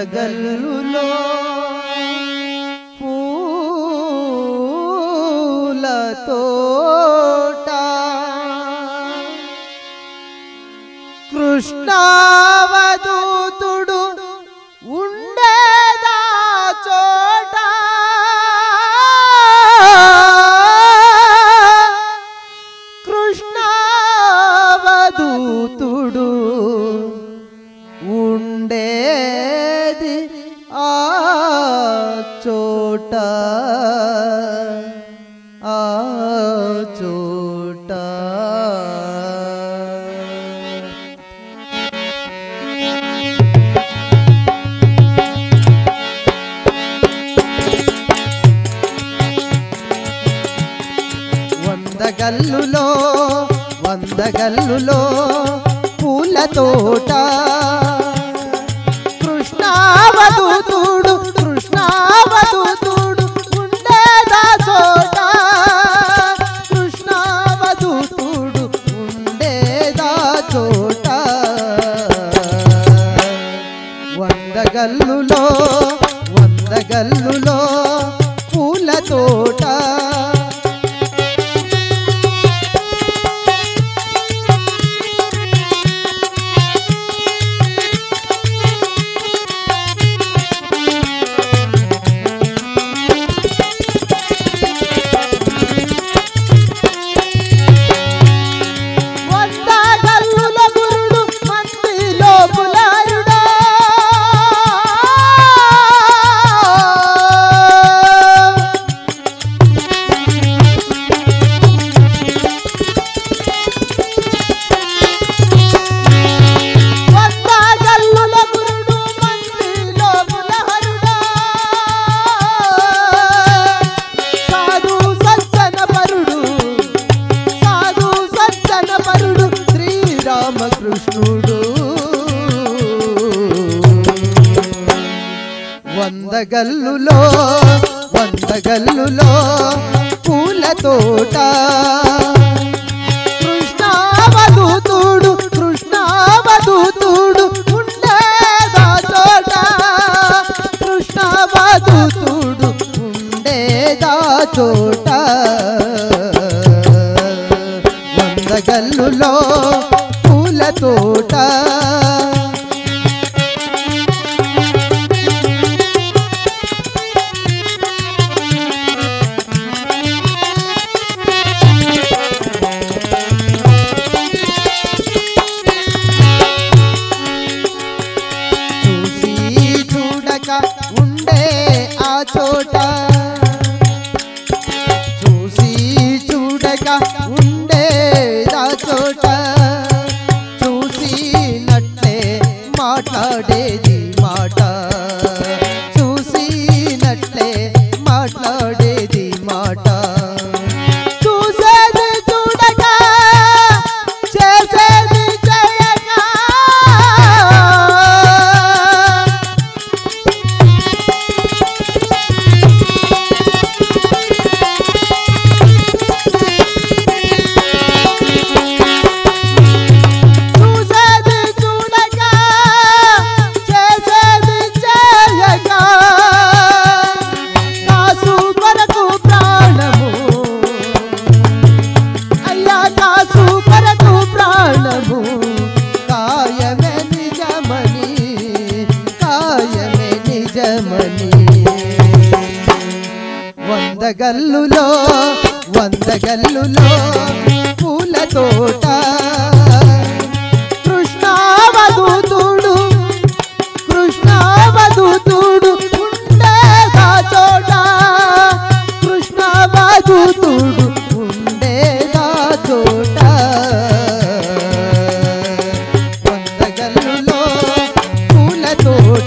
వందగల్లులో పూల తోట కృష్ణావధూతుడు ఉండేదా చోట కృష్ణావధూతుడు ఉండేది ఆ చోట ఆ చోట వందగల్లులో వందగల్లులో పూల తోట కృష్ణావధూతుడు కృష్ణావధూతుడు ఉండేదా చోట కృష్ణావధూతుడు ఉండేదా చోట వందగల్లులో వందగల్లులో పూల తోట కృష్ణుడు వందగల్లులో వందగల్లులో పూల తోట కృష్ణావధూతుడు కృష్ణావధూతుడు ఉండేదా చోట కృష్ణావధూతుడు ఉండేదా చోట వందగల్లులో తోట చూసి చూడక ఉండే ఆ చోట చూసి చూడక ఉండే ఆ చోట మాట్లాడేది మాట చూసినట్లే మాట్లాడేది మాట చూసేది చూడక చేసేది చేయక వందగల్లులో వందగల్లులో పూల తోట కృష్ణావధూతుడు కృష్ణావధూతుడు ఉండేదా చోట కృష్ణావధూతుడు ఉండేదా చోట వందగల్లులో పూల తోట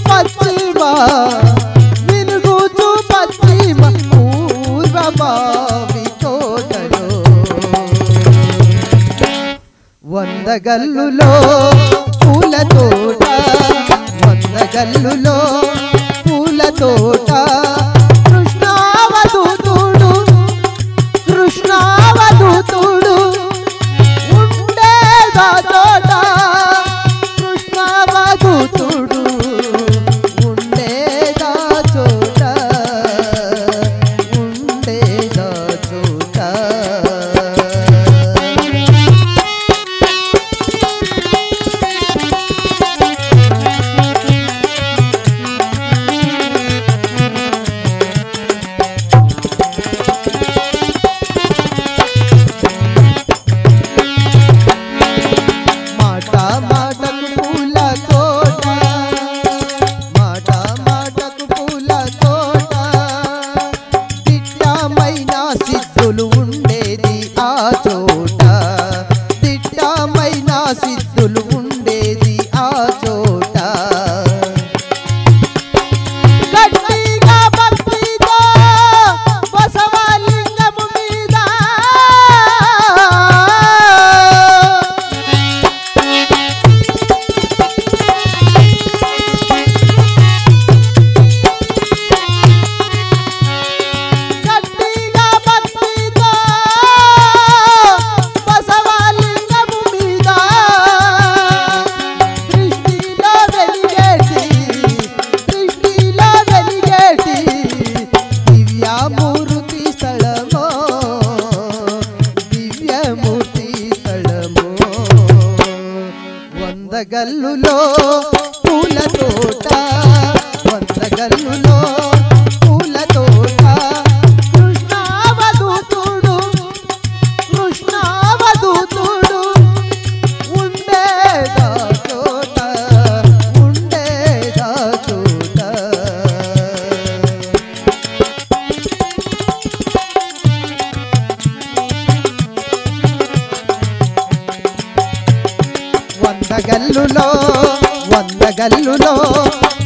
పశ్చిమ వినుగుచు పశ్చిమ పూర్వ బావి తోటలో వందగల్లులో పూల తోట వందగల్లులో పూల తోట కృష్ణావధూతుడు కృష్ణావధూతుడు ఉండేదా చోట కృష్ణావధూతుడు ఉండేదా చోట ఉండేదా చోట ఉండేది ఆ చోట దిట్టమైన సిద్ధులు ఉండేది ఆ చోట గట్టిగా భక్తితో బసవలింగము మీద వందగల్లులో పూల తోట వందగల్లులో పూల తోట కృష్ణావధూతుడు కృష్ణావధూతుడు ఉండేదా చోట ఉండేదా చోట వందగల్లులో వందగల్లులో